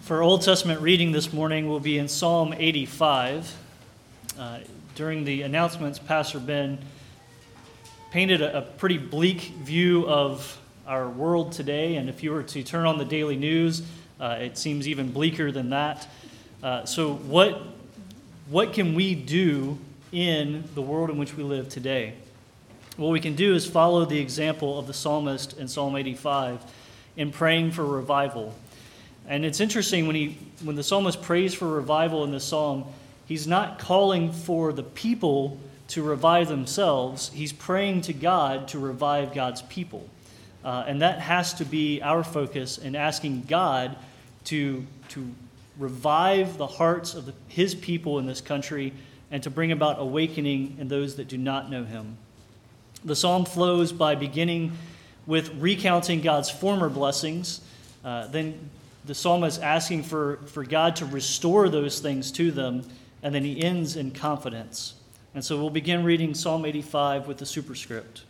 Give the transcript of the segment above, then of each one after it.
For our Old Testament reading this morning, we'll be in Psalm 85. During the announcements, Pastor Ben painted a pretty bleak view of our world today, and if you were to turn on the daily news, it seems even bleaker than that. So what can we do in the world in which we live today? What we can do is follow the example of the psalmist in Psalm 85 in praying for revival. And it's interesting when the psalmist prays for revival in this psalm, he's not calling for the people to revive themselves. He's praying to God to revive God's people. And that has to be our focus in asking God to revive the hearts of his people in this country and to bring about awakening in those that do not know him. The psalm flows by beginning with recounting God's former blessings, then the psalmist is asking for God to restore those things to them, and then he ends in confidence. And so we'll begin reading Psalm 85 with the superscript.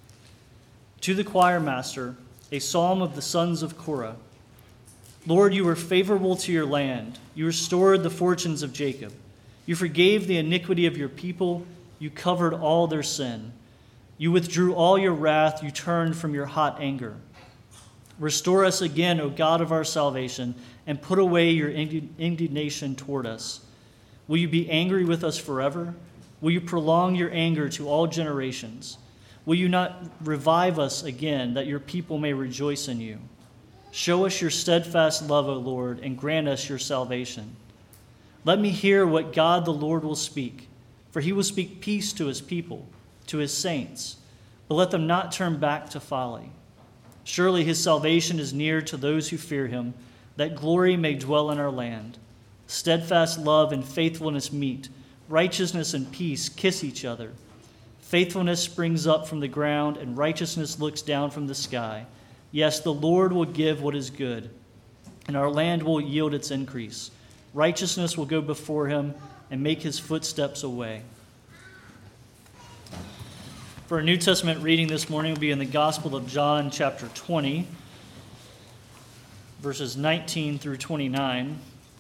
To the choir master, a psalm of the sons of Korah. Lord, you were favorable to your land. You restored the fortunes of Jacob. You forgave the iniquity of your people. You covered all their sin. You withdrew all your wrath. You turned from your hot anger. Restore us again, O God of our salvation, and put away your indignation toward us. Will you be angry with us forever? Will you prolong your anger to all generations? Will you not revive us again, that your people may rejoice in you? Show us your steadfast love, O Lord, and grant us your salvation. Let me hear what God the Lord will speak, for he will speak peace to his people, to his saints, but let them not turn back to folly. Surely his salvation is near to those who fear him, that glory may dwell in our land. Steadfast love and faithfulness meet. Righteousness and peace kiss each other. Faithfulness springs up from the ground, and righteousness looks down from the sky. Yes, the Lord will give what is good, and our land will yield its increase. Righteousness will go before him and make his footsteps a way. For our New Testament reading this morning will be in the Gospel of John, chapter 20, verses 19 through 29.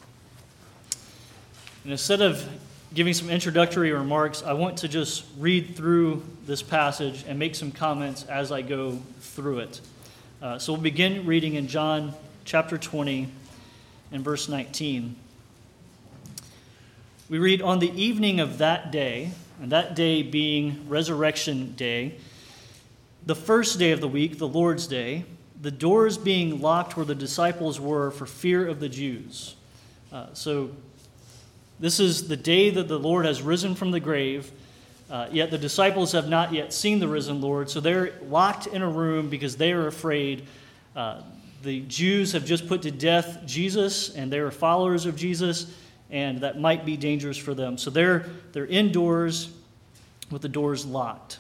And instead of giving some introductory remarks, I want to just read through this passage and make some comments as I go through it. So we'll begin reading in John chapter 20 and verse 19. We read, on the evening of that day, and that day being Resurrection Day, the first day of the week, the Lord's Day, the doors being locked where the disciples were for fear of the Jews. So this is the day that the Lord has risen from the grave, yet the disciples have not yet seen the risen Lord, so they're locked in a room because they are afraid. The Jews have just put to death Jesus, and they are followers of Jesus, and that might be dangerous for them. So they're indoors with the doors locked.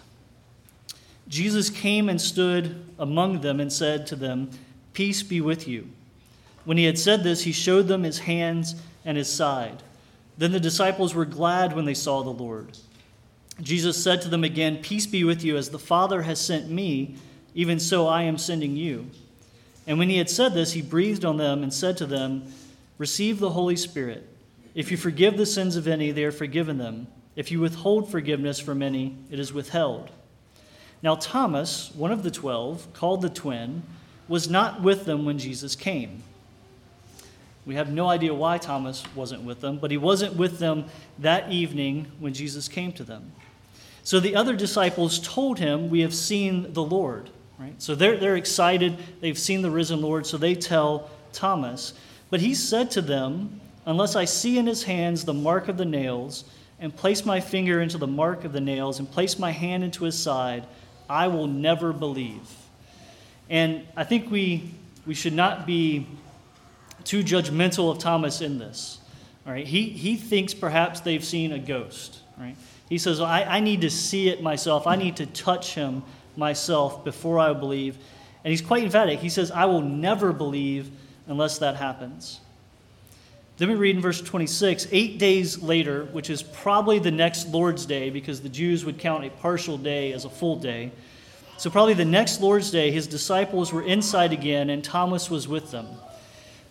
Jesus came and stood among them and said to them, "Peace be with you." When he had said this, he showed them his hands and his side. Then the disciples were glad when they saw the Lord. Jesus said to them again, "Peace be with you. As the Father has sent me, even so I am sending you." And when he had said this, he breathed on them and said to them, "Receive the Holy Spirit. If you forgive the sins of any, they are forgiven them. If you withhold forgiveness from any, it is withheld." Now Thomas, one of the 12, called the twin, was not with them when Jesus came. We have no idea why Thomas wasn't with them, but he wasn't with them that evening when Jesus came to them. So the other disciples told him, "We have seen the Lord." Right? So they're excited. They've seen the risen Lord, so they tell Thomas. But he said to them, "Unless I see in his hands the mark of the nails, and place my finger into the mark of the nails, and place my hand into his side, I will never believe." And I think we should not be too judgmental of Thomas in this. All right? He thinks perhaps they've seen a ghost. Right? He says, I need to see it myself. I need to touch him myself before I believe. And he's quite emphatic. He says, "I will never believe unless that happens." Then we read in verse 26, 8 days later, which is probably the next Lord's Day, because the Jews would count a partial day as a full day. So probably the next Lord's Day, his disciples were inside again, and Thomas was with them.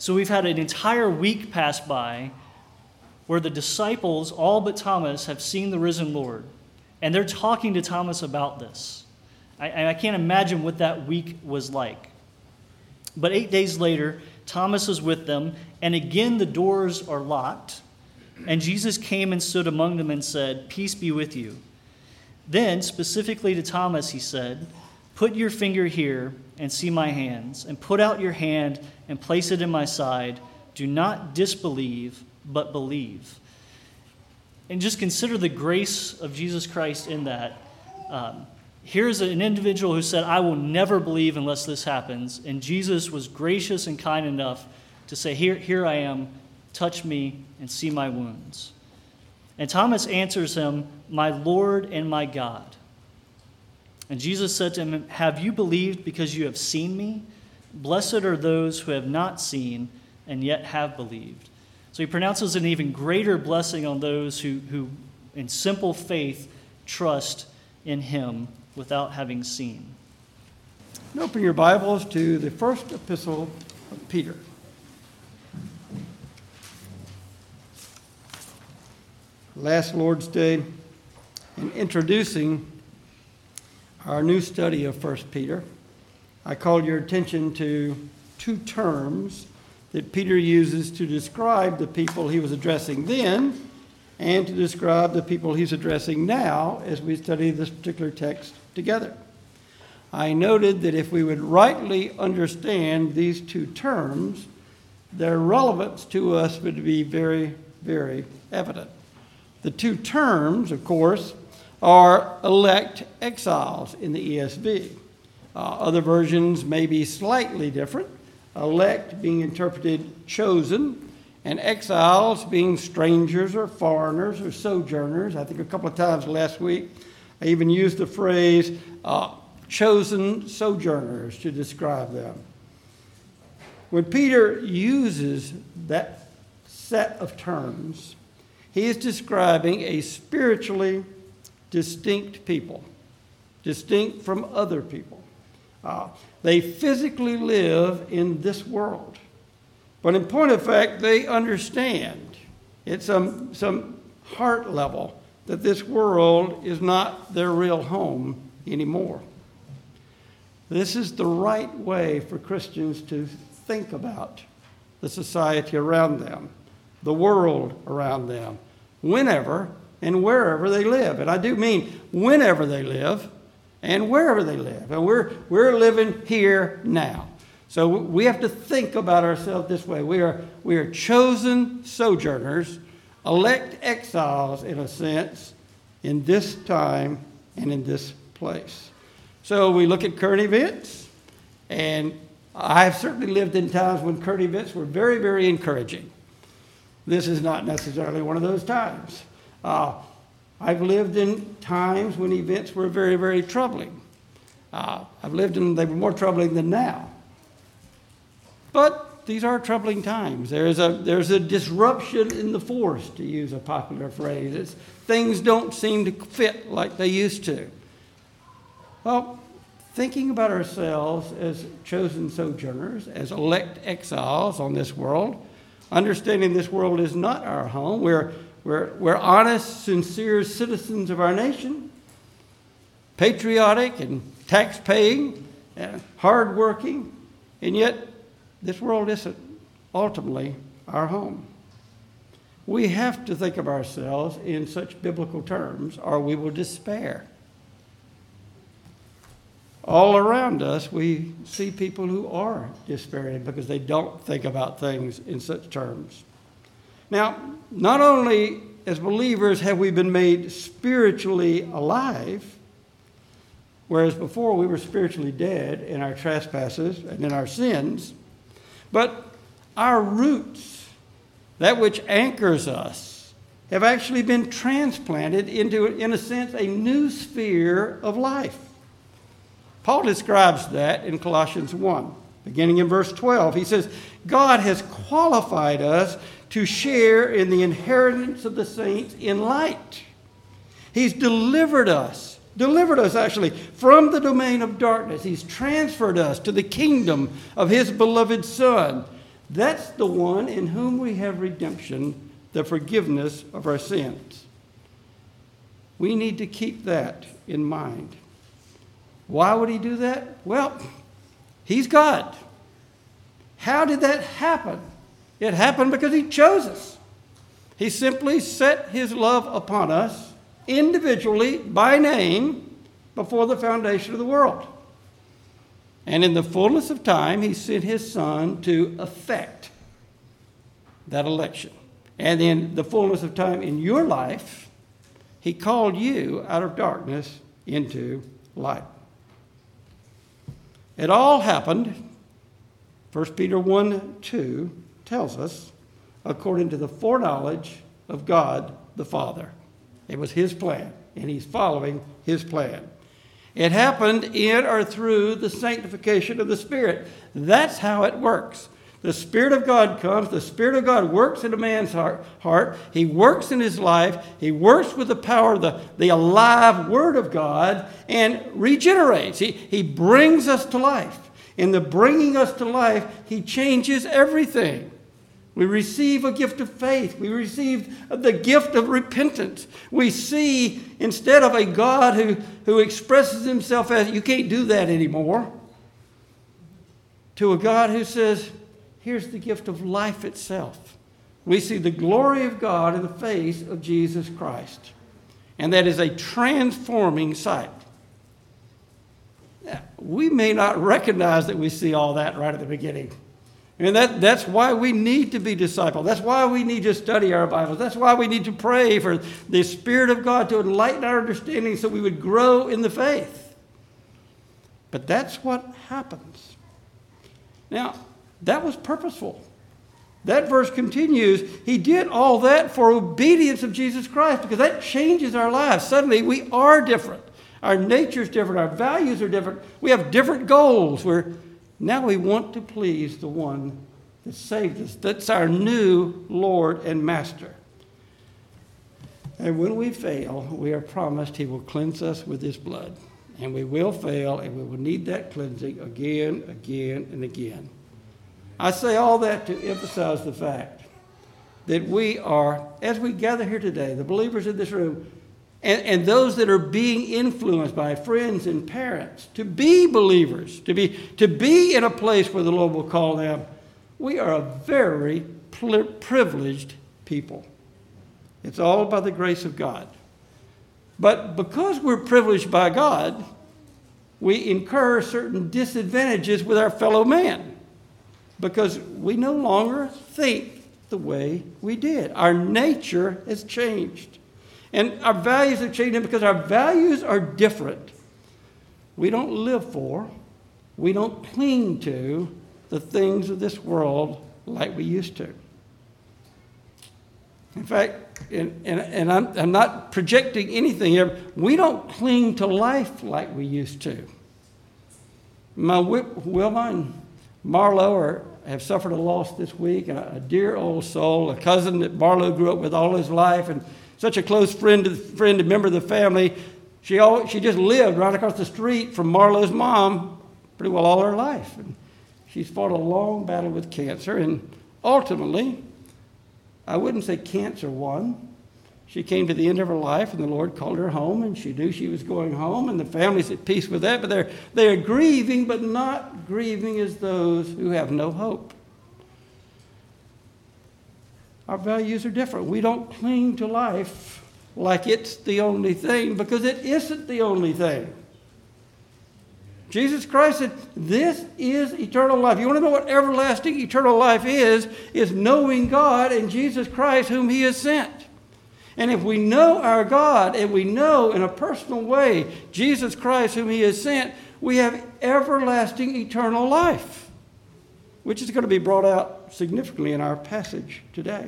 So we've had an entire week pass by where the disciples, all but Thomas, have seen the risen Lord. And they're talking to Thomas about this. I can't imagine what that week was like. But 8 days later, Thomas is with them, and again the doors are locked. And Jesus came and stood among them and said, "Peace be with you." Then, specifically to Thomas, he said, "Put your finger here and see my hands, and put out your hand and place it in my side. Do not disbelieve, but believe." And just consider the grace of Jesus Christ in that. Here's an individual who said, "I will never believe unless this happens." And Jesus was gracious and kind enough to say, Here I am, touch me and see my wounds. And Thomas answers him, "My Lord and my God." And Jesus said to him, "Have you believed because you have seen me? Blessed are those who have not seen and yet have believed." So he pronounces an even greater blessing on those who in simple faith, trust in him without having seen. And open your Bibles to the first epistle of Peter. Last Lord's Day, in introducing our new study of 1 Peter, I called your attention to two terms that Peter uses to describe the people he was addressing then and to describe the people he's addressing now as we study this particular text together. I noted that if we would rightly understand these two terms, their relevance to us would be very, very evident. The two terms, of course, are elect exiles in the ESV. Other versions may be slightly different, elect being interpreted chosen, and exiles being strangers or foreigners or sojourners. I think a couple of times last week I even used the phrase chosen sojourners to describe them. When Peter uses that set of terms, he is describing a spiritually distinct people, distinct from other people. They physically live in this world, but in point of fact, they understand at some heart level that this world is not their real home anymore. This is the right way for Christians to think about the society around them, the world around them, whenever and wherever they live. And I do mean whenever they live and wherever they live. And we're living here now. So we have to think about ourselves this way. We are chosen sojourners, elect exiles in a sense, in this time and in this place. So we look at current events, and I've certainly lived in times when current events were very, very encouraging. This is not necessarily one of those times. I've lived in times when events were very, very troubling. I've lived in, they were more troubling than now. But these are troubling times. There's a disruption in the force, to use a popular phrase. Things don't seem to fit like they used to. Well, thinking about ourselves as chosen sojourners, as elect exiles on this world, understanding this world is not our home. We're honest, sincere citizens of our nation, patriotic and tax-paying, and hardworking, and yet this world isn't ultimately our home. We have to think of ourselves in such biblical terms, or we will despair. All around us, we see people who are despairing because they don't think about things in such terms. Now, not only as believers have we been made spiritually alive, whereas before we were spiritually dead in our trespasses and in our sins, but our roots, that which anchors us, have actually been transplanted into, in a sense, a new sphere of life. Paul describes that in Colossians 1, beginning in verse 12. He says, God has qualified us to share in the inheritance of the saints in light. He's delivered us actually from the domain of darkness. He's transferred us to the kingdom of his beloved Son. That's the one in whom we have redemption, the forgiveness of our sins. We need to keep that in mind. Why would he do that? Well, he's God. How did that happen? It happened because he chose us. He simply set his love upon us individually by name before the foundation of the world. And in the fullness of time, he sent his Son to effect that election. And in the fullness of time in your life, he called you out of darkness into light. It all happened, 1 Peter 1:2 tells us, according to the foreknowledge of God the Father. It was his plan, and he's following his plan. It happened in or through the sanctification of the Spirit. That's how it works. The Spirit of God comes. The Spirit of God works in a man's heart. He works in his life. He works with the power of the alive Word of God and regenerates. He brings us to life. In the bringing us to life, he changes everything. We receive a gift of faith. We receive the gift of repentance. We see, instead of a God who expresses himself as, you can't do that anymore, to a God who says, here's the gift of life itself. We see the glory of God in the face of Jesus Christ. And that is a transforming sight. We may not recognize that we see all that right at the beginning. And that's why we need to be discipled. That's why we need to study our Bibles. That's why we need to pray for the Spirit of God to enlighten our understanding so we would grow in the faith. But that's what happens. Now, that was purposeful. That verse continues, he did all that for obedience of Jesus Christ, because that changes our lives. Suddenly, we are different. Our nature is different. Our values are different. We have different goals. Now we want to please the one that saved us. That's our new Lord and Master. And when we fail, we are promised he will cleanse us with his blood. And we will fail, and we will need that cleansing again, and again. I say all that to emphasize the fact that we are, as we gather here today, the believers in this room, and those that are being influenced by friends and parents to be believers, to be in a place where the Lord will call them, we are a very privileged people. It's all by the grace of God. But because we're privileged by God, we incur certain disadvantages with our fellow man because we no longer think the way we did. Our nature has changed. And our values have changed because our values are different. We don't live for, we don't cling to the things of this world like we used to. In fact, and I'm not projecting anything here, we don't cling to life like we used to. Wilma and Marlo have suffered a loss this week, a dear old soul, a cousin that Marlo grew up with all his life, and such a close friend and member of the family. She just lived right across the street from Marlo's mom pretty well all her life. And she's fought a long battle with cancer, and ultimately, I wouldn't say cancer won. She came to the end of her life, and the Lord called her home, and she knew she was going home, and the family's at peace with that, but they're grieving, but not grieving as those who have no hope. Our values are different. We don't cling to life like it's the only thing, because it isn't the only thing. Jesus Christ said, this is eternal life. You want to know what everlasting eternal life is knowing God and Jesus Christ whom he has sent. And if we know our God and we know in a personal way Jesus Christ whom he has sent, we have everlasting eternal life, which is going to be brought out significantly in our passage today.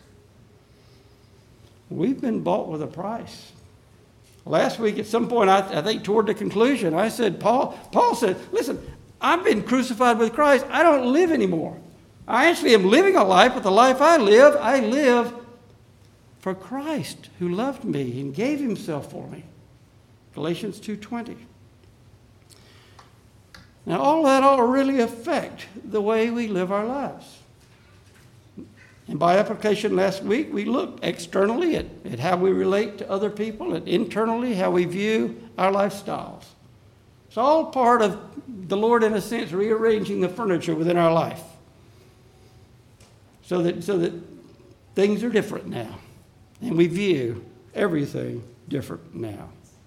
We've been bought with a price. Last week at some point, I think toward the conclusion, I said, Paul said, listen, I've been crucified with Christ. I don't live anymore. I actually am living a life, but the life I live for Christ who loved me and gave himself for me. Galatians 2:20. Now, all that ought to really affect the way we live our lives. And by application last week, we looked externally at how we relate to other people, and internally how we view our lifestyles. It's all part of the Lord, in a sense, rearranging the furniture within our life so that things are different now, and we view everything different now.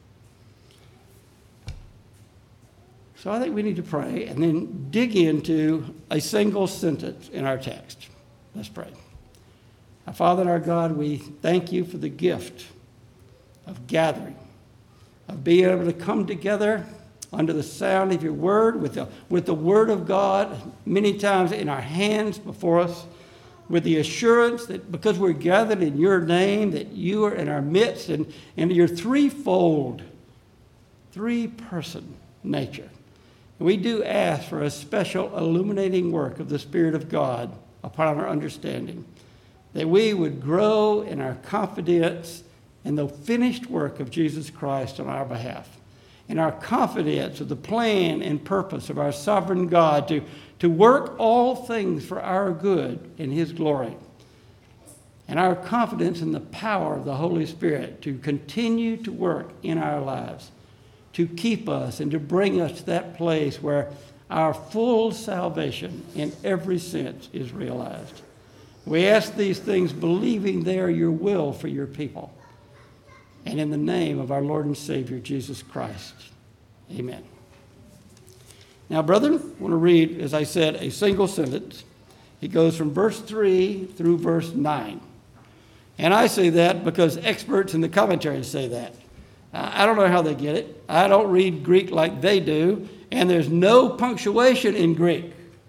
So I think we need to pray and then dig into a single sentence in our text. Let's pray. Our Father and our God, we thank you for the gift of gathering, of being able to come together under the sound of your word, with the word of God many times in our hands before us, with the assurance that because we're gathered in your name, that you are in our midst, and your threefold, three-person nature. And we do ask for a special illuminating work of the Spirit of God upon our understanding, that we would grow in our confidence in the finished work of Jesus Christ on our behalf, in our confidence of the plan and purpose of our sovereign God to work all things for our good in his glory, and our confidence in the power of the Holy Spirit to continue to work in our lives, to keep us and to bring us to that place where our full salvation in every sense is realized. We ask these things believing they are your will for your people. And in the name of our Lord and Savior, Jesus Christ. Amen. Now, brethren, I want to read, as I said, a single sentence. It goes from verse 3 through verse 9. And I say that because experts in the commentaries say that. I don't know how they get it. I don't read Greek like they do, and there's no punctuation in Greek.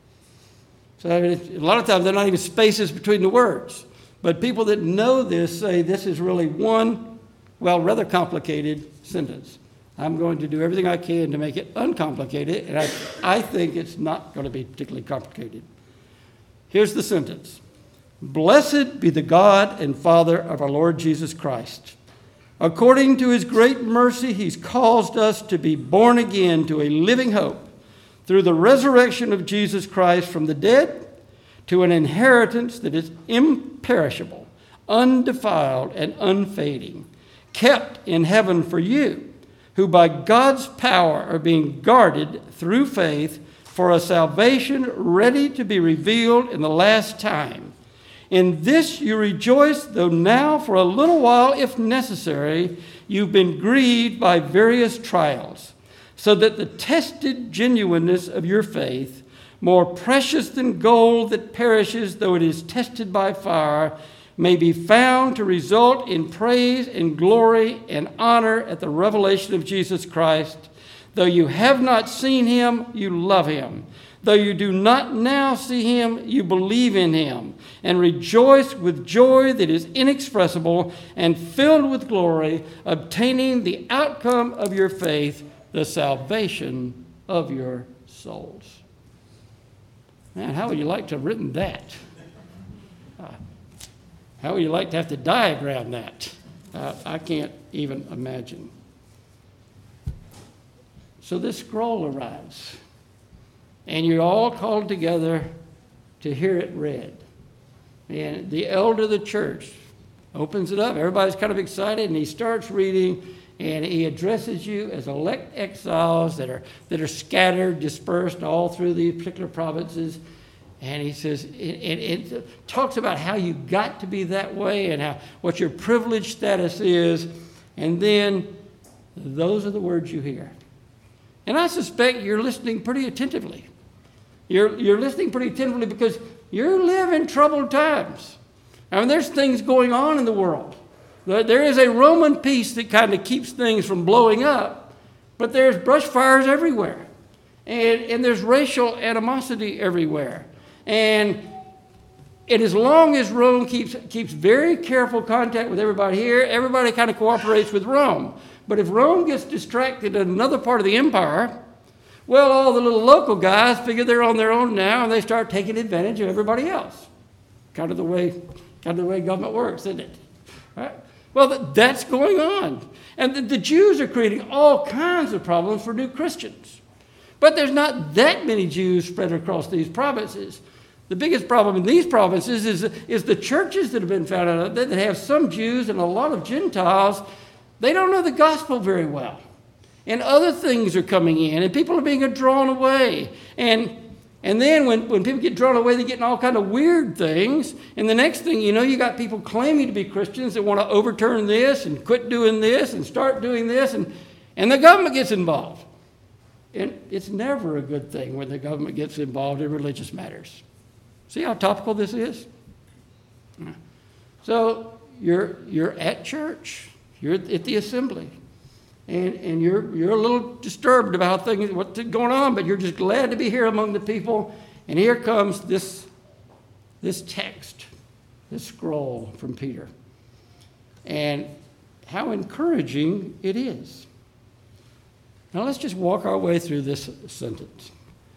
So a lot of times there are not even spaces between the words. But people that know this say this is really one, well, rather complicated sentence. I'm going to do everything I can to make it uncomplicated, and I think it's not going to be particularly complicated. Here's the sentence. Blessed be the God and Father of our Lord Jesus Christ. According to his great mercy, he's caused us to be born again to a living hope through the resurrection of Jesus Christ from the dead, to an inheritance that is imperishable, undefiled, and unfading, kept in heaven for you, who by God's power are being guarded through faith for a salvation ready to be revealed in the last time. In this you rejoice, though now for a little while, if necessary, you've been grieved by various trials, so that the tested genuineness of your faith, more precious than gold that perishes though it is tested by fire, may be found to result in praise and glory and honor at the revelation of Jesus Christ. Though you have not seen him, you love him. Though you do not now see him, you believe in him and rejoice with joy that is inexpressible and filled with glory, obtaining the outcome of your faith, the salvation of your souls. Man, how would you like to have written that? How would you like to have to diagram that? I can't even imagine. So this scroll arrives, and you're all called together to hear it read. And the elder of the church opens it up. Everybody's kind of excited, and he starts reading, and he addresses you as elect exiles that are scattered, dispersed all through these particular provinces. And he says, it talks about how you got to be that way and what your privileged status is. And then those are the words you hear. And I suspect you're listening pretty attentively. You're listening pretty attentively because you live in troubled times. I mean, there's things going on in the world. There is a Roman peace that kind of keeps things from blowing up, but there's brush fires everywhere. And there's racial animosity everywhere. And as long as Rome keeps very careful contact with everybody here, everybody kind of cooperates with Rome. But if Rome gets distracted in another part of the empire, well, all the little local guys figure they're on their own now, and they start taking advantage of everybody else. Kind of the way government works, isn't it? Right? Well, that's going on. And the Jews are creating all kinds of problems for new Christians. But there's not that many Jews spread across these provinces. The biggest problem in these provinces is the churches that have been founded that have some Jews and a lot of Gentiles. They don't know the gospel very well. And other things are coming in, and people are being drawn away. And then when people get drawn away, they're getting all kind of weird things. And the next thing you know, you got people claiming to be Christians that want to overturn this and quit doing this and start doing this, and the government gets involved. And it's never a good thing when the government gets involved in religious matters. See how topical this is? So you're at church, you're at the assembly, and you're a little disturbed about things, what's going on, but you're just glad to be here among the people. And here comes this text, this scroll from Peter, and how encouraging it is. Now let's just walk our way through this sentence.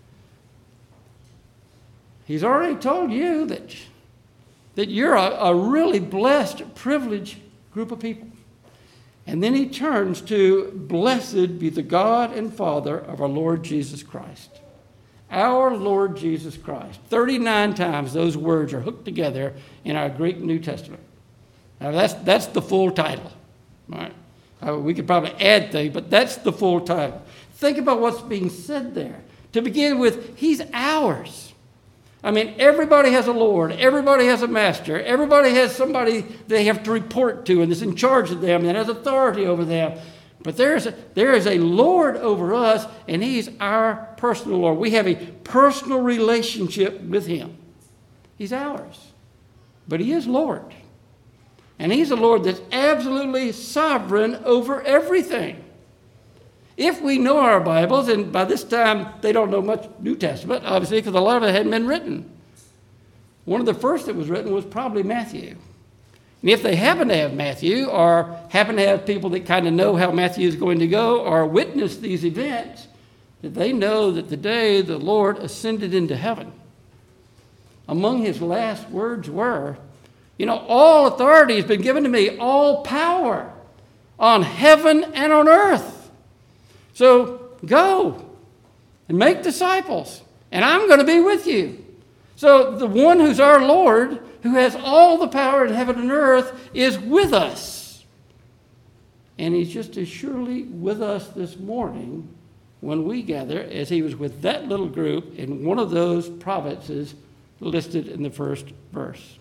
He's already told you that you're a really blessed, privileged group of people. And then he turns to, blessed be the God and Father of our Lord Jesus Christ. Our Lord Jesus Christ. 39 times those words are hooked together in our Greek New Testament. Now that's the full title. Right? We could probably add things, but that's the full title. Think about what's being said there. To begin with, he's ours. I mean, everybody has a Lord. Everybody has a master. Everybody has somebody they have to report to and is in charge of them and has authority over them. But there is a Lord over us, and he's our personal Lord. We have a personal relationship with him. He's ours. But he is Lord. And he's a Lord that's absolutely sovereign over everything. If we know our Bibles, and by this time they don't know much New Testament, obviously, because a lot of it hadn't been written. One of the first that was written was probably Matthew. And if they happen to have Matthew, or happen to have people that kind of know how Matthew is going to go, or witness these events, that they know that the day the Lord ascended into heaven, among his last words were, all authority has been given to me, all power on heaven and on earth. So go and make disciples, and I'm going to be with you. So the one who's our Lord, who has all the power in heaven and earth, is with us. And he's just as surely with us this morning when we gather as he was with that little group in one of those provinces listed in the first verse.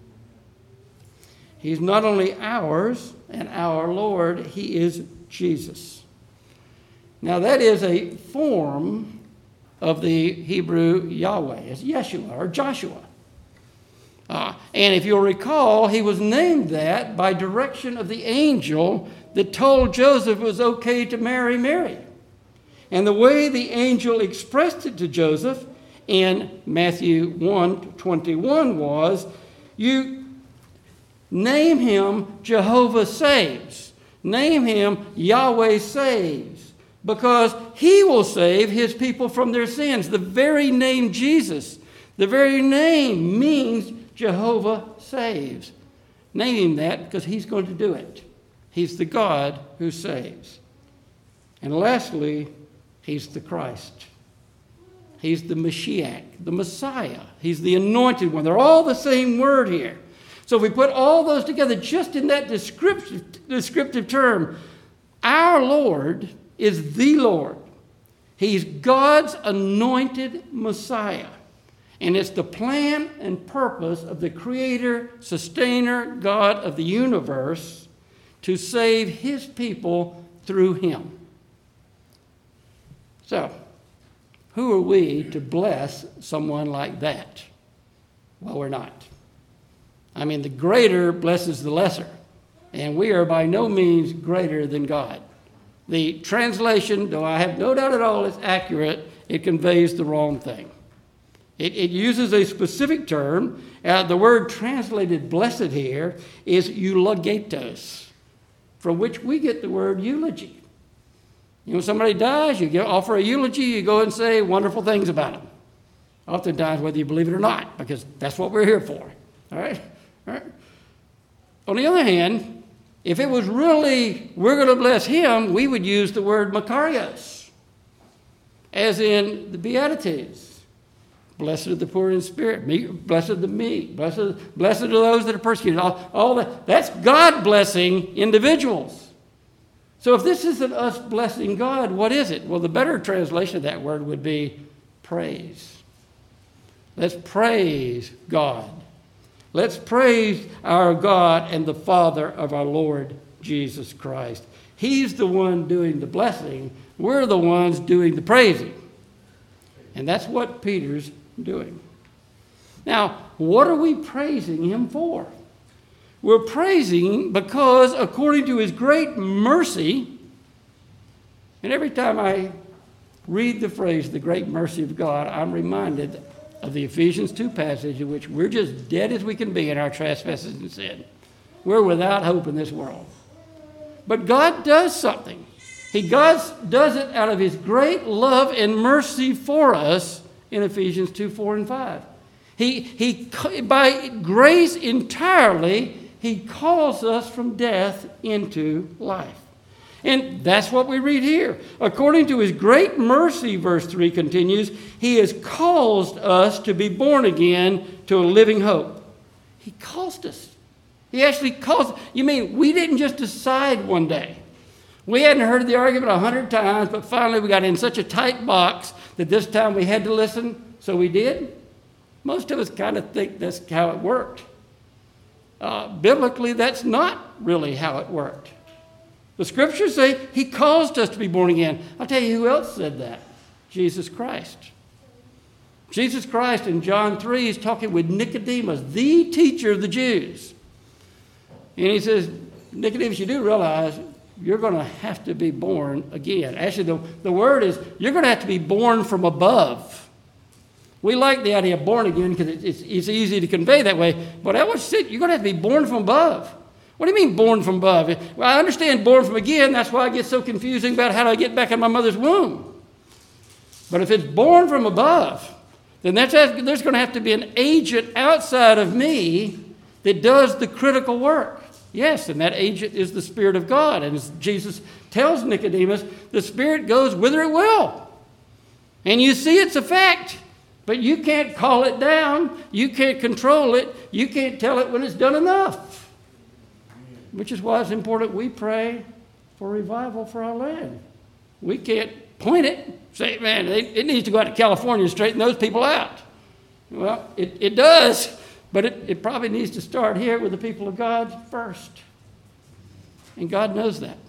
He's not only ours and our Lord, he is Jesus. Now that is a form of the Hebrew Yahweh. It's Yeshua or Joshua. And if you'll recall, he was named that by direction of the angel that told Joseph it was okay to marry Mary. And the way the angel expressed it to Joseph in Matthew 1:21 was, you name him Jehovah Saves. Name him Yahweh Saves. Because he will save his people from their sins. The very name Jesus, the very name means Jehovah saves. Name him that because he's going to do it. He's the God who saves. And lastly, he's the Christ. He's the Mashiach, the Messiah. He's the anointed one. They're all the same word here. So if we put all those together just in that descriptive term, our Lord is the Lord. He's God's anointed Messiah. And it's the plan and purpose of the Creator, Sustainer, God of the universe to save his people through him. So, who are we to bless someone like that? Well, we're not. I mean, the greater blesses the lesser. And we are by no means greater than God. The translation, though I have no doubt at all it's accurate, it conveys the wrong thing. It uses a specific term. The word translated blessed here is eulogetos, from which we get the word eulogy. When somebody dies, you offer a eulogy, you go and say wonderful things about them. Oftentimes, whether you believe it or not, because that's what we're here for. All right? On the other hand, if it was really, we're going to bless him, we would use the word Makarios, as in the Beatitudes. Blessed are the poor in spirit. Blessed are the meek. Blessed are those that are persecuted. All that. That's God blessing individuals. So if this isn't us blessing God, what is it? Well, the better translation of that word would be praise. Let's praise God. Let's praise our God and the Father of our Lord Jesus Christ. He's the one doing the blessing. We're the ones doing the praising. And that's what Peter's doing. Now, what are we praising him for? We're praising because according to his great mercy, and every time I read the phrase, the great mercy of God, I'm reminded of the Ephesians 2 passage in which we're just dead as we can be in our trespasses and sin. We're without hope in this world. But God does something. God does it out of his great love and mercy for us in Ephesians 2, 4, and 5. He by grace entirely, he calls us from death into life. And that's what we read here. According to his great mercy, verse 3 continues, he has caused us to be born again to a living hope. He caused us. He actually caused. You mean we didn't just decide one day? We hadn't heard the argument 100 times, but finally we got in such a tight box that this time we had to listen, so we did? Most of us kind of think that's how it worked. Biblically, that's not really how it worked. The scriptures say he caused us to be born again. I'll tell you who else said that. Jesus Christ. Jesus Christ in John 3 is talking with Nicodemus, the teacher of the Jews. And he says, Nicodemus, you do realize you're going to have to be born again. Actually, the word is you're going to have to be born from above. We like the idea of born again because it's easy to convey that way. But I would say you're going to have to be born from above. What do you mean born from above? Well, I understand born from again. That's why I get so confusing about how do I get back in my mother's womb. But if it's born from above, then there's going to have to be an agent outside of me that does the critical work. Yes, and that agent is the Spirit of God. And as Jesus tells Nicodemus, the Spirit goes whither it will. And you see its effect, but you can't call it down. You can't control it. You can't tell it when it's done enough. Which is why it's important we pray for revival for our land. We can't point it, say, man, it needs to go out to California and straighten those people out. Well, it does. But it probably needs to start here with the people of God first. And God knows that.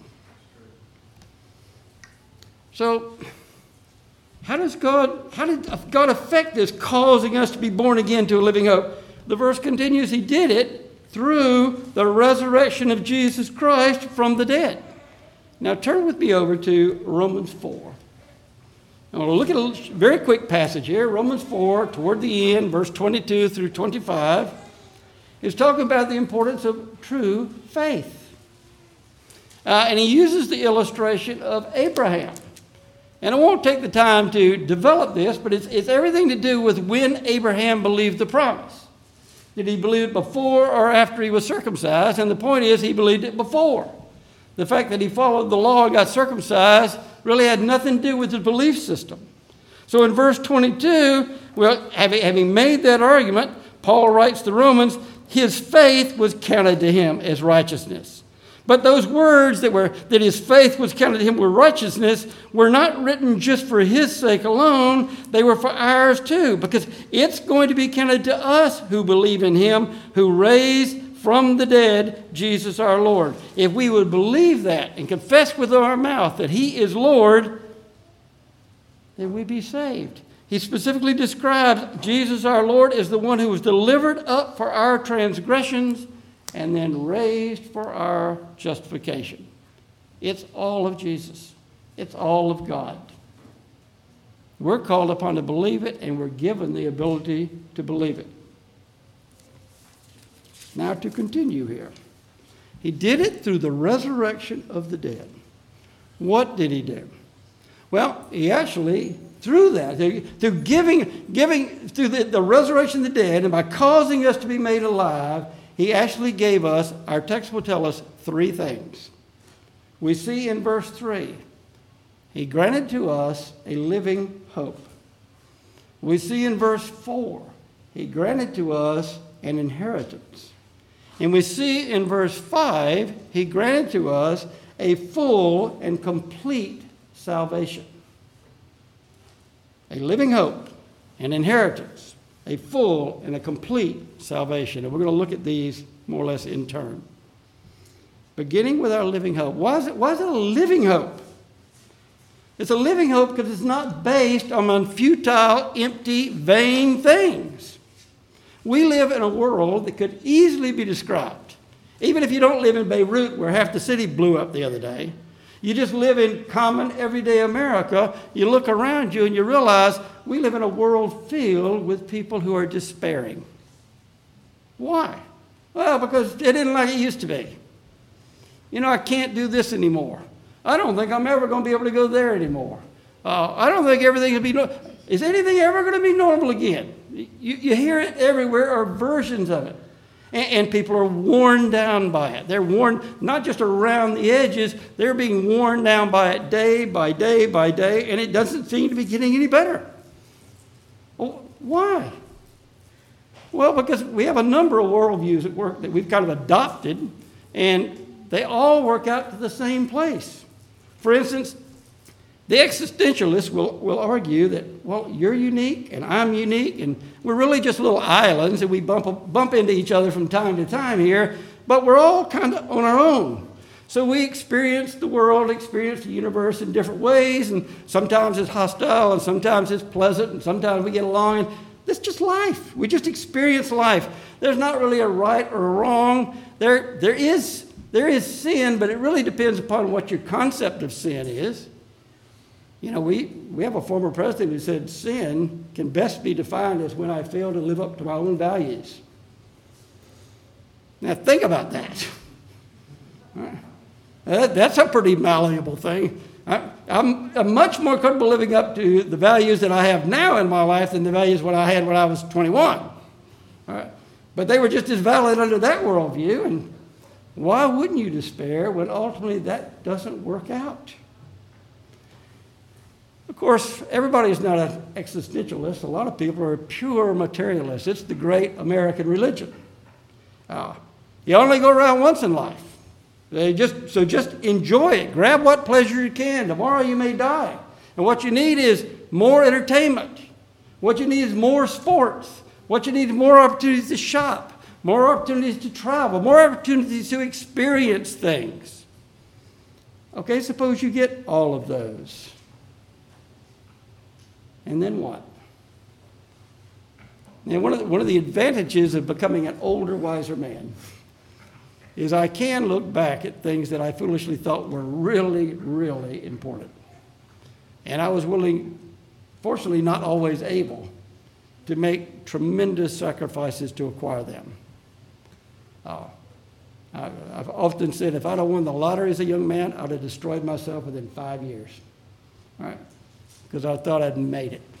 So, how did God affect this, causing us to be born again to a living hope? The verse continues, he did it through the resurrection of Jesus Christ from the dead. Now turn with me over to Romans 4. I want to look at a very quick passage here. Romans 4, toward the end, verse 22 through 25, is talking about the importance of true faith. And he uses the illustration of Abraham. And I won't take the time to develop this, but it's everything to do with when Abraham believed the promise. Did he believe it before or after he was circumcised? And the point is, he believed it before. The fact that he followed the law and got circumcised really had nothing to do with his belief system. So in verse 22, well, having made that argument, Paul writes to Romans, his faith was counted to him as righteousness. But those words that his faith was counted to him were righteousness were not written just for his sake alone. They were for ours too, because it's going to be counted to us who believe in him, who raised from the dead Jesus our Lord. If we would believe that and confess with our mouth that he is Lord, then we'd be saved. He specifically describes Jesus our Lord as the one who was delivered up for our transgressions and then raised for our justification. It's all of Jesus. It's all of God. We're called upon to believe it, and we're given the ability to believe it. Now to continue here. He did it through the resurrection of the dead. What did he do? Well, he actually, through that, through giving through the resurrection of the dead, and by causing us to be made alive, he actually gave us, our text will tell us, three things. We see in verse 3, he granted to us a living hope. We see in verse 4, he granted to us an inheritance. And we see in verse 5, he granted to us a full and complete salvation. A living hope, an inheritance, a full and a complete salvation. And we're going to look at these more or less in turn. Beginning with our living hope. Why is it a living hope? It's a living hope because it's not based on futile, empty, vain things. We live in a world that could easily be described. Even if you don't live in Beirut, where half the city blew up the other day, you just live in common, everyday America. You look around you and you realize we live in a world filled with people who are despairing. Why? Well, because it isn't like it used to be. You know, I can't do this anymore. I don't think I'm ever going to be able to go there anymore. I don't think everything will be normal. Is anything ever going to be normal again? You hear it everywhere, or versions of it. And people are worn down by it. They're worn not just around the edges, they're being worn down by it day by day by day, and it doesn't seem to be getting any better. Well, why? Well, because we have a number of worldviews at work that we've kind of adopted, and they all work out to the same place. For instance, the existentialists will argue that, well, you're unique and I'm unique, and we're really just little islands, and we bump into each other from time to time here, but we're all kind of on our own. So we experience the world, experience the universe in different ways, and sometimes it's hostile, and sometimes it's pleasant, and sometimes we get along, and it's just life. We just experience life. There's not really a right or a wrong. There is sin, but it really depends upon what your concept of sin is. You know, we have a former president who said sin can best be defined as when I fail to live up to my own values. Now think about that. That's a pretty malleable thing. I'm much more comfortable living up to the values that I have now in my life than the values what I had when I was 21. All right? But they were just as valid under that worldview. And why wouldn't you despair when ultimately that doesn't work out? Of course, everybody is not an existentialist. A lot of people are pure materialists. It's the great American religion. You only go around once in life. So just enjoy it. Grab what pleasure you can. Tomorrow you may die. And what you need is more entertainment. What you need is more sports. What you need is more opportunities to shop, more opportunities to travel, more opportunities to experience things. Okay, suppose you get all of those. And then what? And one of the advantages of becoming an older, wiser man is I can look back at things that I foolishly thought were really, really important. And I was willing, fortunately not always able, to make tremendous sacrifices to acquire them. I've often said if I'd have won the lottery as a young man, I'd have destroyed myself within 5 years. All right? Because I thought I'd made it.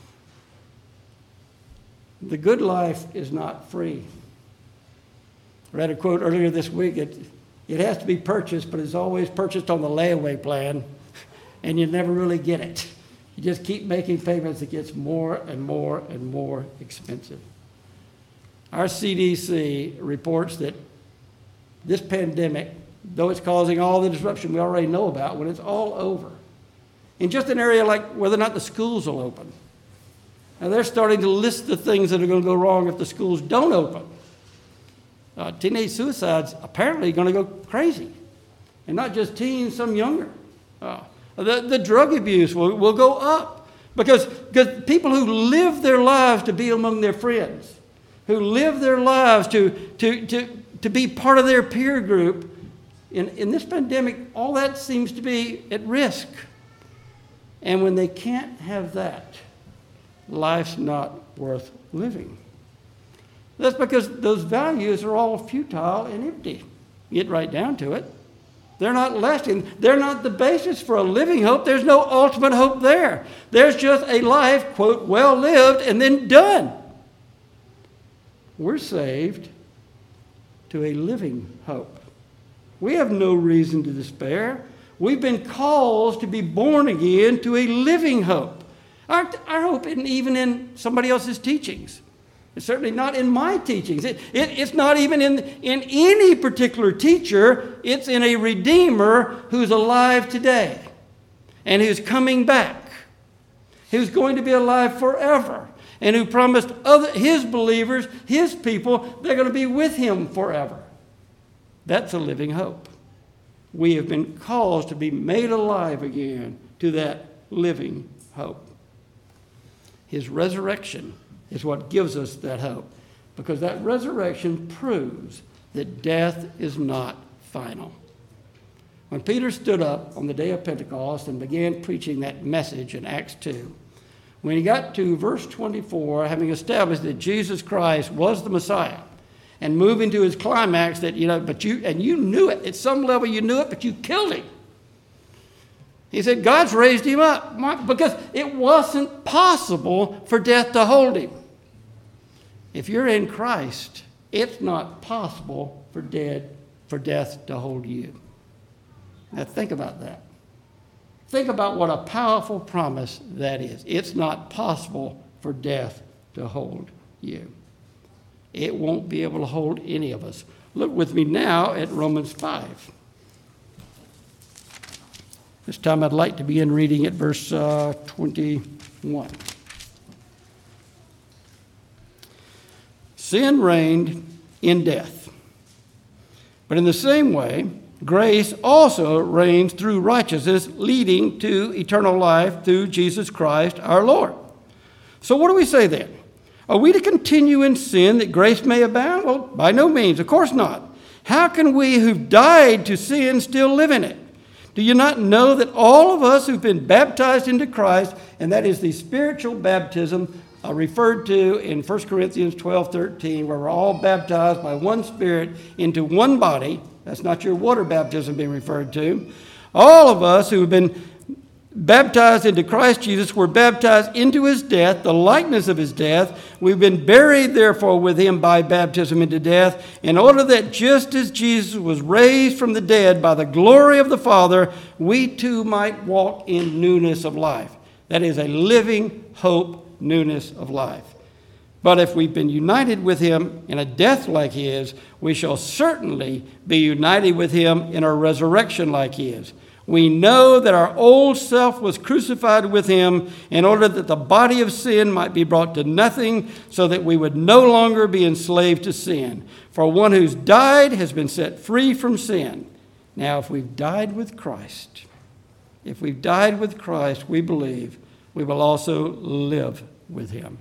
The good life is not free. I read a quote earlier this week. It has to be purchased, but it's always purchased on the layaway plan, and you never really get it. You just keep making payments. It gets more and more and more expensive. Our CDC reports that this pandemic, though it's causing all the disruption we already know about, when it's all over, in just an area like whether or not the schools will open. Now they're starting to list the things that are going to go wrong if the schools don't open. Teenage suicide's apparently going to go crazy. And not just teens, some younger. The drug abuse will go up. Because people who live their lives to be among their friends, who live their lives to be part of their peer group, in this pandemic, all that seems to be at risk. And when they can't have that, life's not worth living. That's because those values are all futile and empty. You get right down to it. They're not lasting. They're not the basis for a living hope. There's no ultimate hope there. There's just a life, quote, well lived and then done. We're saved to a living hope. We have no reason to despair. We've been called to be born again to a living hope. Our hope isn't even in somebody else's teachings. It's certainly not in my teachings. It's not even in any particular teacher. It's in a Redeemer who's alive today and who's coming back, who's going to be alive forever, and who promised his believers, his people, they're going to be with him forever. That's a living hope. We have been caused to be made alive again to that living hope. His resurrection is what gives us that hope, because that resurrection proves that death is not final. When Peter stood up on the day of Pentecost and began preaching that message in Acts 2, when he got to verse 24, having established that Jesus Christ was the Messiah, and moving to his climax that, you knew it. At some level you knew it, but you killed him. He said, God's raised him up. Why? Because it wasn't possible for death to hold him. If you're in Christ, it's not possible for death to hold you. Now think about that. Think about what a powerful promise that is. It's not possible for death to hold you. It won't be able to hold any of us. Look with me now at Romans 5. This time I'd like to begin reading at verse 21. Sin reigned in death, but in the same way, grace also reigns through righteousness, leading to eternal life through Jesus Christ our Lord. So what do we say then? Are we to continue in sin that grace may abound? Well, by no means. Of course not. How can we who've died to sin still live in it? Do you not know that all of us who've been baptized into Christ, and that is the spiritual baptism referred to in 1 Corinthians 12:13, where we're all baptized by one Spirit into one body. That's not your water baptism being referred to. All of us who have been baptized into Christ Jesus were baptized into his death, the likeness of his death. We've been buried, therefore, with him by baptism into death, in order that just as Jesus was raised from the dead by the glory of the Father, we too might walk in newness of life. That is a living hope, newness of life. But if we've been united with him in a death like his, we shall certainly be united with him in a resurrection like his. We know that our old self was crucified with him in order that the body of sin might be brought to nothing, so that we would no longer be enslaved to sin. For one who's died has been set free from sin. Now, if we've died with Christ, we believe we will also live with him.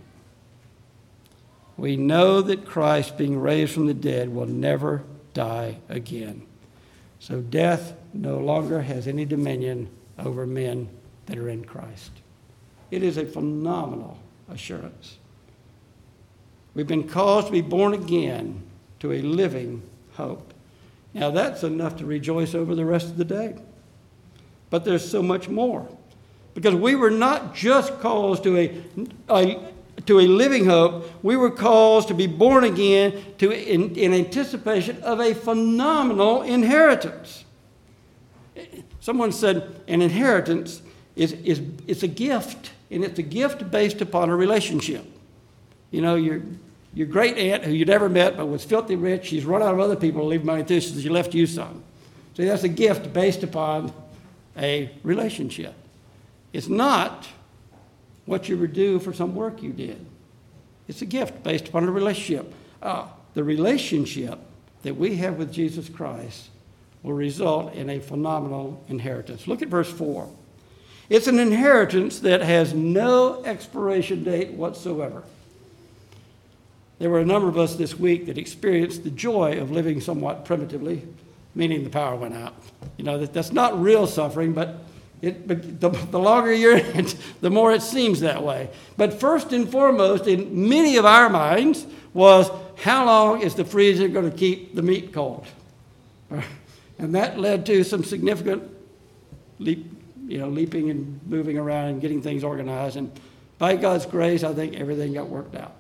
We know that Christ, being raised from the dead, will never die again. So death no longer has any dominion over men that are in Christ. It is a phenomenal assurance. We've been caused to be born again to a living hope. Now that's enough to rejoice over the rest of the day. But there's so much more. Because we were not just caused to a living hope, we were caused to be born again in anticipation of a phenomenal inheritance. Someone said an inheritance is a gift, and it's a gift based upon a relationship. You know, your great aunt who you never met but was filthy rich, she's run out of other people to leave money to, so she left you some. So that's a gift based upon a relationship. It's not what you would do for some work you did. It's a gift based upon a relationship. The relationship that we have with Jesus Christ will result in a phenomenal inheritance. Look at verse 4. It's an inheritance that has no expiration date whatsoever. There were a number of us this week that experienced the joy of living somewhat primitively, meaning the power went out. You know, that's not real suffering, but the longer you're in it, the more it seems that way. But first and foremost, in many of our minds, was how long is the freezer going to keep the meat cold? And that led to some significant leaping and moving around and getting things organized. And by God's grace, I think everything got worked out.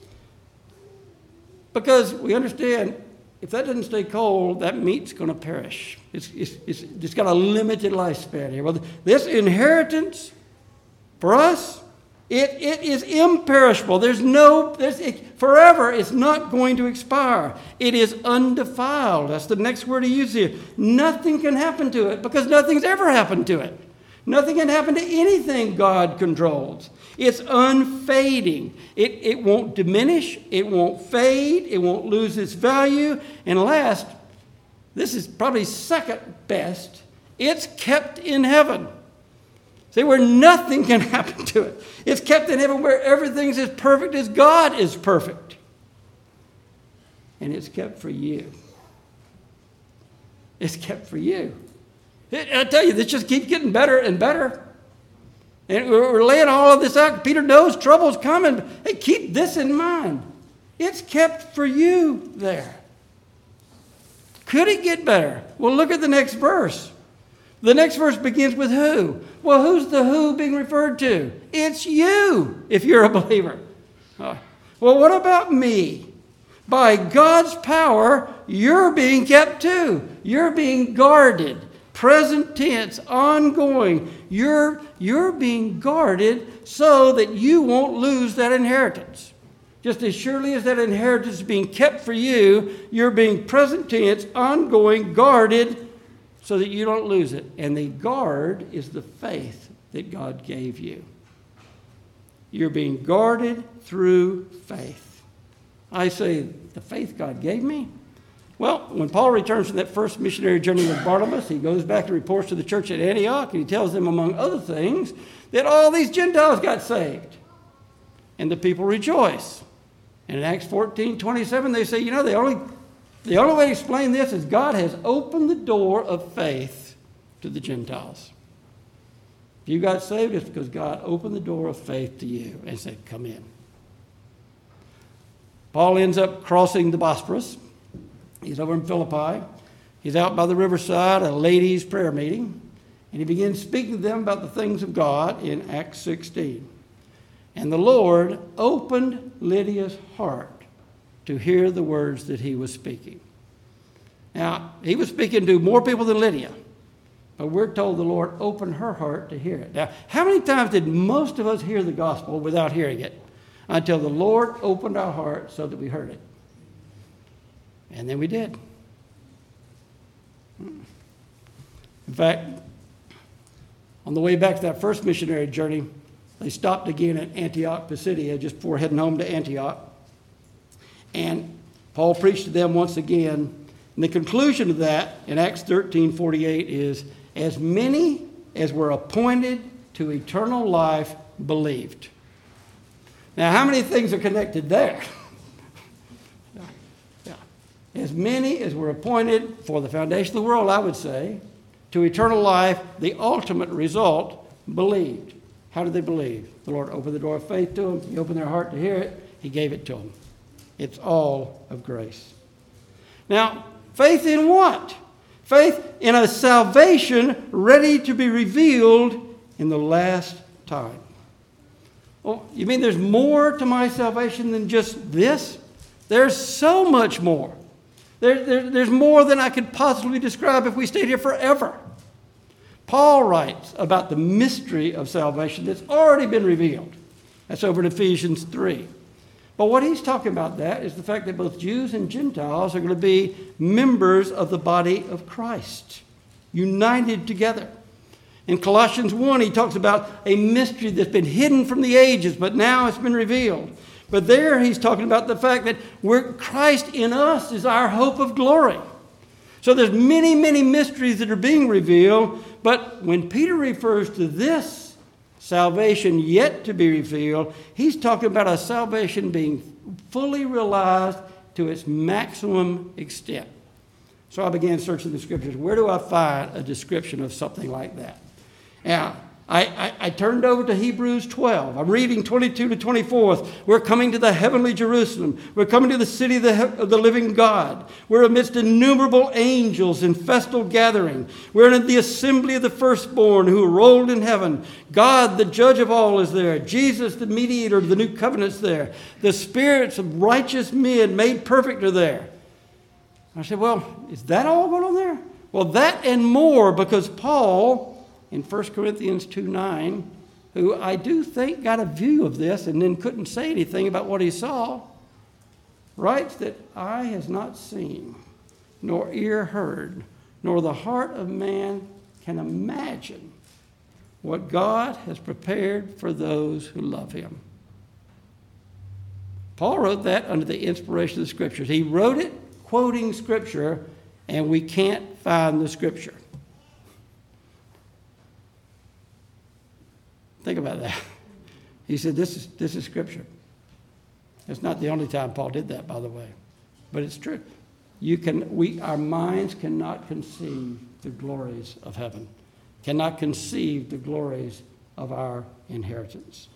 Because we understand, if that doesn't stay cold, that meat's going to perish. It's got a limited lifespan here. Well, this inheritance for us It is imperishable. Forever. It's not going to expire. It is undefiled. That's the next word he uses here. Nothing can happen to it because nothing's ever happened to it. Nothing can happen to anything God controls. It's unfading. It won't diminish. It won't fade. It won't lose its value. And last, this is probably second best, it's kept in heaven. See, where nothing can happen to it. It's kept in heaven where everything's as perfect as God is perfect. And it's kept for you. It's kept for you. I tell you, this just keeps getting better and better. And we're laying all of this out. Peter knows trouble's coming. Hey, keep this in mind. It's kept for you there. Could it get better? Well, look at the next verse. The next verse begins with who? Well, who's the who being referred to? It's you, if you're a believer. Well, what about me? By God's power, you're being kept too. You're being guarded. Present tense, ongoing. You're being guarded so that you won't lose that inheritance. Just as surely as that inheritance is being kept for you, you're being present tense, ongoing, guarded, so that you don't lose it. And the guard is the faith that God gave you. You're being guarded through faith. I say, the faith God gave me? Well, when Paul returns from that first missionary journey with Barnabas, he goes back and reports to the church at Antioch, and he tells them, among other things, that all these Gentiles got saved. And the people rejoice. And in Acts 14:27, they say, the only way to explain this is God has opened the door of faith to the Gentiles. If you got saved, it's because God opened the door of faith to you and said, come in. Paul ends up crossing the Bosphorus. He's over in Philippi. He's out by the riverside at a ladies' prayer meeting. And he begins speaking to them about the things of God in Acts 16. And the Lord opened Lydia's heart to hear the words that he was speaking. Now, he was speaking to more people than Lydia, but we're told the Lord opened her heart to hear it. Now, how many times did most of us hear the gospel without hearing it? Until the Lord opened our heart so that we heard it. And then we did. In fact, on the way back to that first missionary journey, they stopped again at Antioch Pisidia just before heading home to Antioch. And Paul preached to them once again. And the conclusion of that in Acts 13:48 is, as many as were appointed to eternal life believed. Now, how many things are connected there? As many as were appointed for the foundation of the world, I would say, to eternal life, the ultimate result, believed. How did they believe? The Lord opened the door of faith to them. He opened their heart to hear it. He gave it to them. It's all of grace. Now, faith in what? Faith in a salvation ready to be revealed in the last time. Well, you mean there's more to my salvation than just this? There's so much more. There's more than I could possibly describe if we stayed here forever. Paul writes about the mystery of salvation that's already been revealed. That's over in Ephesians 3. But what he's talking about that is the fact that both Jews and Gentiles are going to be members of the body of Christ, united together. In Colossians 1, he talks about a mystery that's been hidden from the ages, but now it's been revealed. But there he's talking about the fact that Christ in us is our hope of glory. So there's many, many mysteries that are being revealed, but when Peter refers to this salvation yet to be revealed, he's talking about a salvation being fully realized to its maximum extent. So I began searching the scriptures. Where do I find a description of something like that? Now, I turned over to Hebrews 12. I'm reading 22 to 24. We're coming to the heavenly Jerusalem. We're coming to the city of the living God. We're amidst innumerable angels in festal gathering. We're in the assembly of the firstborn who rolled in heaven. God, the judge of all, is there. Jesus, the mediator of the new covenant's there. The spirits of righteous men made perfect are there. I said, well, is that all going on there? Well, that and more, because Paul, in 1 Corinthians 2:9, who I do think got a view of this and then couldn't say anything about what he saw, writes that eye has not seen, nor ear heard, nor the heart of man can imagine what God has prepared for those who love him. Paul wrote that under the inspiration of the Scriptures. He wrote it quoting Scripture, and we can't find the Scripture. Think about that. He said, this is Scripture. It's not the only time Paul did that, by the way, but it's true. Our minds cannot conceive the glories of heaven, cannot conceive the glories of our inheritance.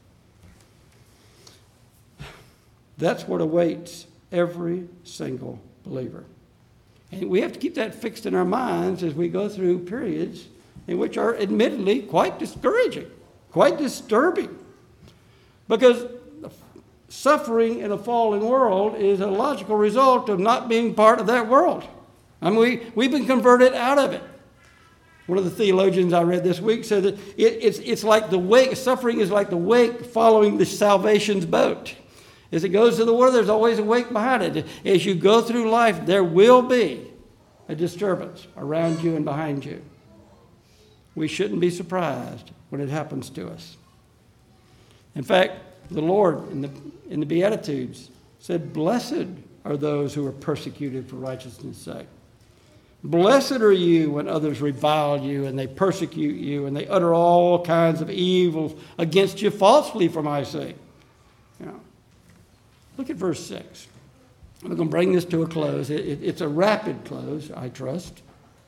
That's what awaits every single believer. And we have to keep that fixed in our minds as we go through periods in which are admittedly quite discouraging, quite disturbing. Because suffering in a fallen world is a logical result of not being part of that world. I mean, we've been converted out of it. One of the theologians I read this week said that it's like the wake, suffering is like the wake following the salvation's boat. As it goes to the water, there's always a wake behind it. As you go through life, there will be a disturbance around you and behind you. We shouldn't be surprised when it happens to us. In fact, the Lord in the Beatitudes said, "Blessed are those who are persecuted for righteousness' sake. Blessed are you when others revile you and they persecute you and they utter all kinds of evils against you falsely for my sake." Look at verse 6. I'm going to bring this to a close. It's a rapid close, I trust.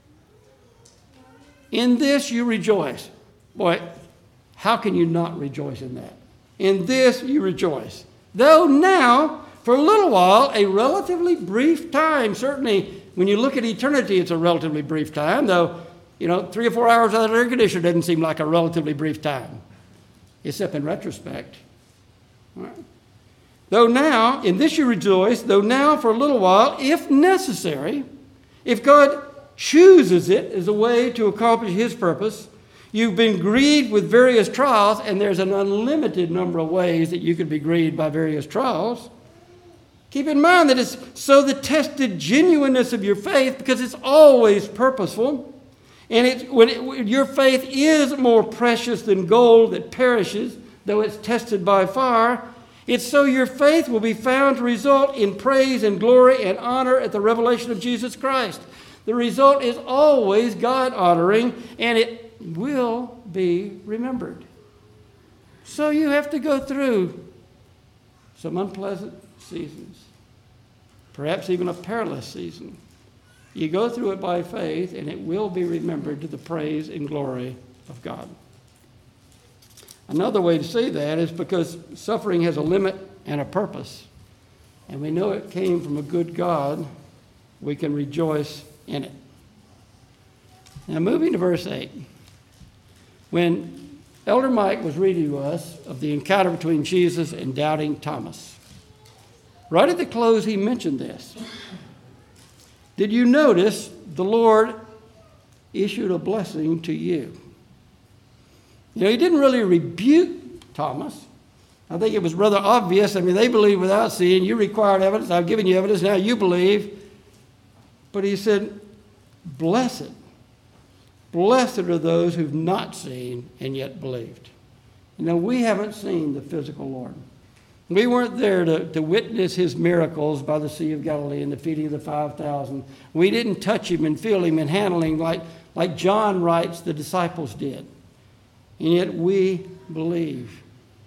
In this you rejoice. Boy, how can you not rejoice in that? In this you rejoice. Though now, for a little while, a relatively brief time, certainly when you look at eternity, it's a relatively brief time, though, 3 or 4 hours out of the air conditioner doesn't seem like a relatively brief time, except in retrospect. All right. Though now, in this you rejoice, though now for a little while, if necessary, if God chooses it as a way to accomplish his purpose, you've been grieved with various trials, and there's an unlimited number of ways that you could be grieved by various trials. Keep in mind that it's so the tested genuineness of your faith, because it's always purposeful, and your faith is more precious than gold that perishes, though it's tested by fire. It's so your faith will be found to result in praise and glory and honor at the revelation of Jesus Christ. The result is always God-honoring, and it will be remembered. So you have to go through some unpleasant seasons, perhaps even a perilous season. You go through it by faith, and it will be remembered to the praise and glory of God. Another way to say that is because suffering has a limit and a purpose, and we know it came from a good God, we can rejoice in it. Now, moving to verse 8. When Elder Mike was reading to us of the encounter between Jesus and doubting Thomas, right at the close he mentioned this. Did you notice the Lord issued a blessing to you? He didn't really rebuke Thomas. I think it was rather obvious. They believe without seeing. You required evidence. I've given you evidence. Now you believe. But he said, blessed. Blessed are those who've not seen and yet believed. We haven't seen the physical Lord. We weren't there to witness his miracles by the Sea of Galilee and the feeding of the 5,000. We didn't touch him and feel him and handle him like John writes the disciples did. And yet we believe.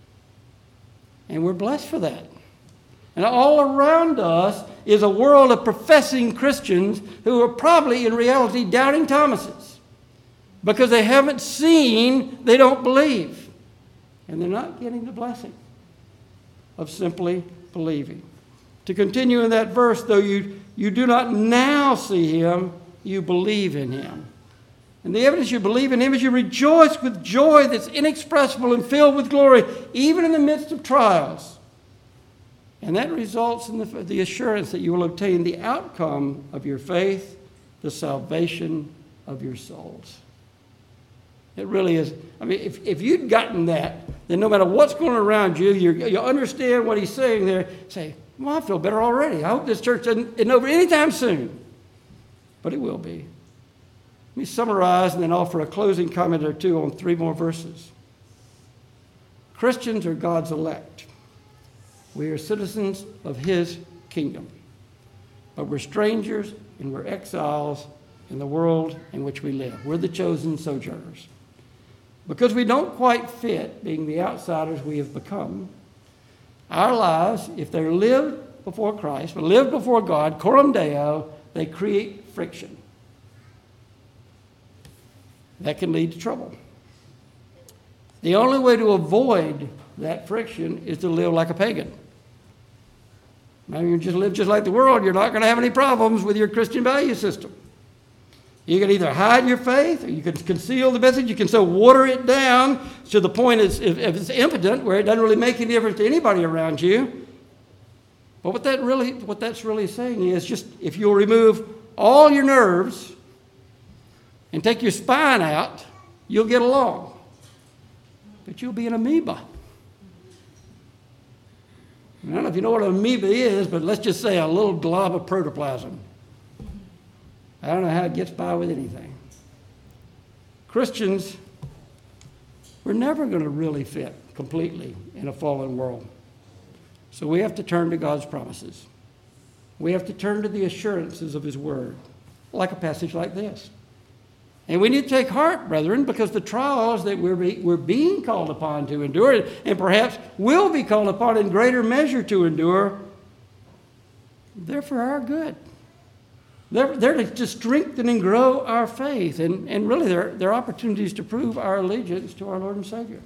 And we're blessed for that. And all around us is a world of professing Christians who are probably in reality doubting Thomases. Because they haven't seen, they don't believe. And they're not getting the blessing of simply believing. To continue in that verse, though you do not now see him, you believe in him. And the evidence you believe in him is you rejoice with joy that's inexpressible and filled with glory, even in the midst of trials. And that results in the assurance that you will obtain the outcome of your faith, the salvation of your souls. It really is. I mean, if you'd gotten that, then no matter what's going on around you, you understand what he's saying there. Say, well, I feel better already. I hope this church isn't over anytime soon. But it will be. Let me summarize and then offer a closing comment or two on 3 more verses. Christians are God's elect. We are citizens of his kingdom. But we're strangers and we're exiles in the world in which we live. We're the chosen sojourners. Because we don't quite fit being the outsiders we have become, our lives, if they're lived before Christ, but lived before God, coram Deo, they create friction. That can lead to trouble. The only way to avoid that friction is to live like a pagan. Now, you just live just like the world, you're not going to have any problems with your Christian value system. You can either hide your faith or you can conceal the message. You can so water it down to the point if it's impotent, where it doesn't really make any difference to anybody around you. But what that's really saying is just if you'll remove all your nerves and take your spine out, you'll get along. But you'll be an amoeba. I don't know if you know what an amoeba is, but let's just say a little glob of protoplasm. I don't know how it gets by with anything. Christians, we're never going to really fit completely in a fallen world. So we have to turn to God's promises. We have to turn to the assurances of his word, like a passage like this. And we need to take heart, brethren, because the trials that we're being called upon to endure, and perhaps will be called upon in greater measure to endure, they're for our good. They're to strengthen and grow our faith, and really they're opportunities to prove our allegiance to our Lord and Savior.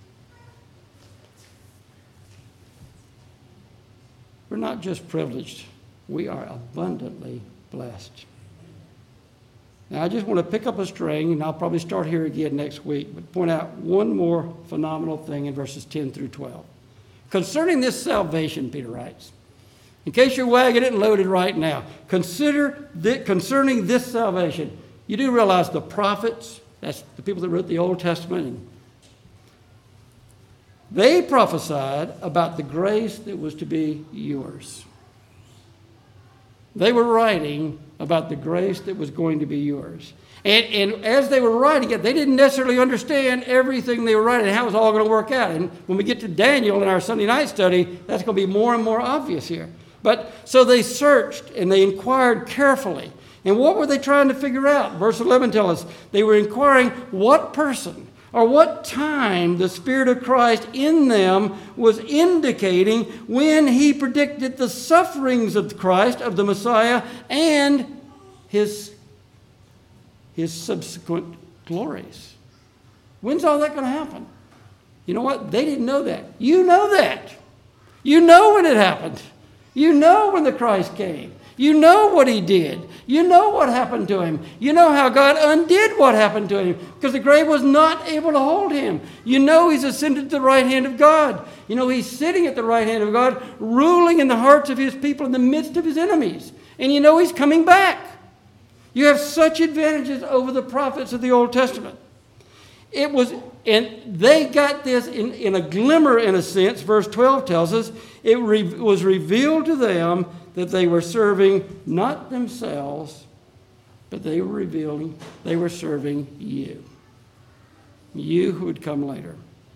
We're not just privileged, we are abundantly blessed. Now, I just want to pick up a string, and I'll probably start here again next week, but point out one more phenomenal thing in verses 10 through 12. Concerning this salvation, Peter writes, in case your wagon isn't loaded right now, concerning this salvation, you do realize the prophets, that's the people that wrote the Old Testament, and they prophesied about the grace that was to be yours. They were writing about the grace that was going to be yours. And as they were writing it, they didn't necessarily understand everything they were writing and how it was all going to work out. And when we get to Daniel in our Sunday night study, that's going to be more and more obvious here. But so they searched and they inquired carefully. And what were they trying to figure out? Verse 11 tells us they were inquiring what person or what time the Spirit of Christ in them was indicating when he predicted the sufferings of Christ, of the Messiah, and his subsequent glories. When's all that going to happen? You know what? They didn't know that. You know that. You know when it happened. You know when the Christ came. You know what he did. You know what happened to him. You know how God undid what happened to him because the grave was not able to hold him. You know he's ascended to the right hand of God. You know he's sitting at the right hand of God, ruling in the hearts of his people in the midst of his enemies. And you know he's coming back. You have such advantages over the prophets of the Old Testament. And they got this in a glimmer, in a sense. Verse 12 tells us it was revealed to them that they were serving not themselves, but they were serving you. You who would come later.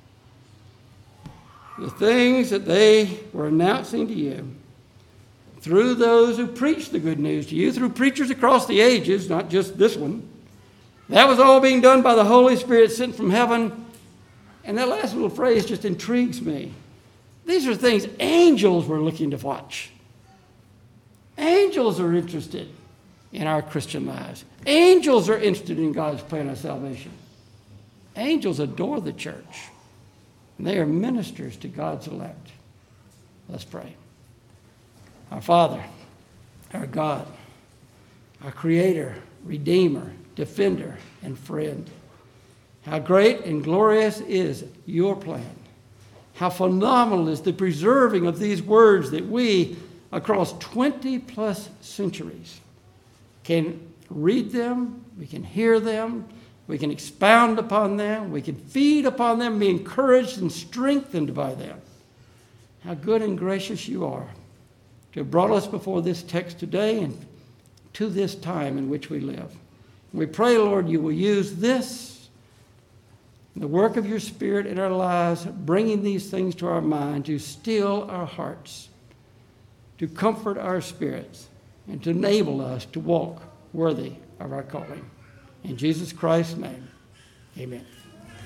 The things that they were announcing to you through those who preached the good news to you, through preachers across the ages, not just this one, that was all being done by the Holy Spirit sent from heaven. And that last little phrase just intrigues me. These are things angels were looking to watch. Angels are interested in our Christian lives. Angels are interested in God's plan of salvation. Angels adore the church. And they are ministers to God's elect. Let's pray. Our Father, our God, our Creator, Redeemer, Defender, and Friend. How great and glorious is your plan. How phenomenal is the preserving of these words that we, across 20 plus centuries, can read them, we can hear them, We can expound upon them. We can feed upon them, be encouraged and strengthened by them. How good and gracious you are to have brought us before this text today and to this time in which we live. We pray, Lord, you will use this, the work of your Spirit in our lives, bringing these things to our mind to still our hearts, to comfort our spirits, and to enable us to walk worthy of our calling. In Jesus Christ's name, amen.